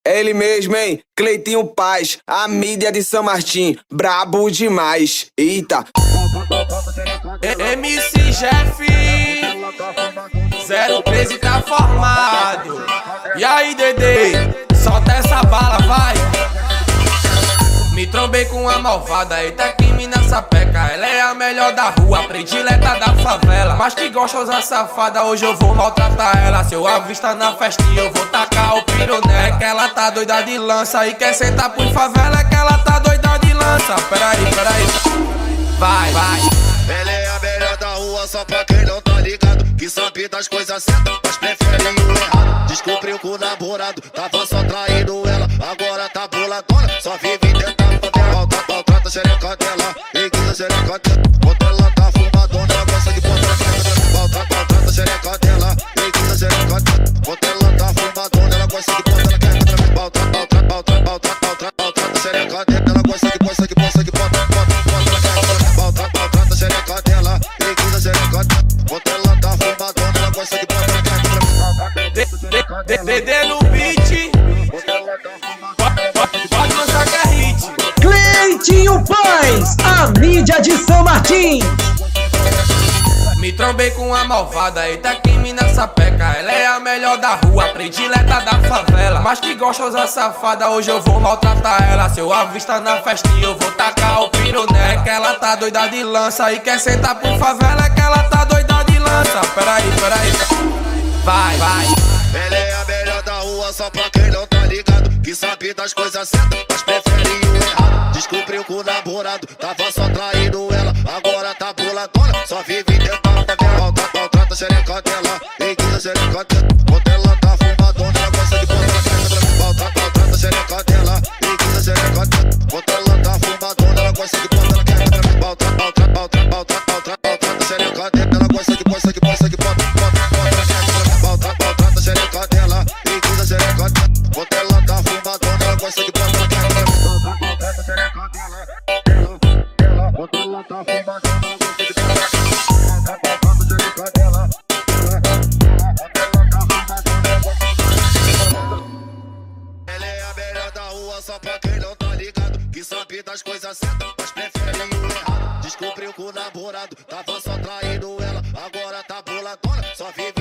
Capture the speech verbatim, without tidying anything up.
É ele mesmo, hein? Cleitinho Paz, a mídia de São Martim, brabo demais. Eita. M C Jeff zero treze tá formado. E aí, Dedê, solta essa bala, vai. Me trombei com a malvada, eita que mina sapeca. Ela é a melhor da rua, predileta da favela. Mas que gostosa safada, hoje eu vou maltratar ela. Se eu avistar na festinha, eu vou tacar o pironé. É que ela tá doida de lança e quer sentar por favela. É que ela tá doida de lança. Peraí, peraí. Vai, vai. Ela é a melhor da rua, só pra quem não tá ligado. Que sabe das coisas certas, mas prefere o errado. Descobriu com o namorado, tava só traindo ela. Agora tá boladona, só vive tentando favela. Maltrata a xereca dela, enguiça a xereca dela. Quando ela tá fumadona, ela gosta de botar na cara. Maltrata a xereca dela, enguiça a xereca dela. Quando ela tá fumadona, ela gosta de botar na cara. Maltrata, maltrata, maltrata, maltrata, maltrata, maltrata a xereca dela. Ela gosta de, gosta de, gosta de botar, bota, bota na cara. Maltrata, maltrata a xereca dela, enguiça a xereca dela. Quando ela tá fumadona, ela gosta de botar na cara. Dedê no beat, pode lançar que é hit. Cleitinho Paz, a mídia de São Martim. Me trombei com a malvada, eita que mina sapeca. Ela é a melhor da rua, predileta da favela. Mas que gostosa safada, hoje eu vou maltratar ela. Se eu avistar na festinha, eu vou tacar o pironé. É que ela tá doida de lança e quer sentar por favela. É que ela tá doida de lança. Peraí, peraí. Vai, vai. Ela é a melhor da rua, só pra quem não tá ligado. Que sabe das coisas certas, mas prefere o errado. Descobriu com o namorado, tava só traindo ela. Agora tá boladona, só vive tentando favela. Maltrata, maltrata a xereca dela, enguiça a xereca dela. Quando ela tá fumadona, ela gosta de botar na cara. Maltrata, maltrata a xereca dela, enguiça a xereca dela. Quando ela tá fumadona, ela gosta de botar na cara. Maltrata, maltrata, maltrata, maltrata, maltrata, maltrata a xereca dela. Ela gosta de, gosta de, gosta de botar, bota, bota na cara. Maltrata, maltrata a xereca dela, enguiça a xereca dela. Quando ela tá fumadona, ela gosta de botar na cara. Maltrata a xereca dela, ela, ela. Quando ela tá fumadona, ela gosta de botar na cara. Maltrata a xereca dela, ela, ela. Quando ela tá fumadona, ela gosta de botar na cara. Ela é a melhor da rua, só pra quem não tá ligado. Que sabe das coisas certas, mas prefere o errado. Descobriu com o namorado, tava só traindo ela. Agora tá boladona, só vive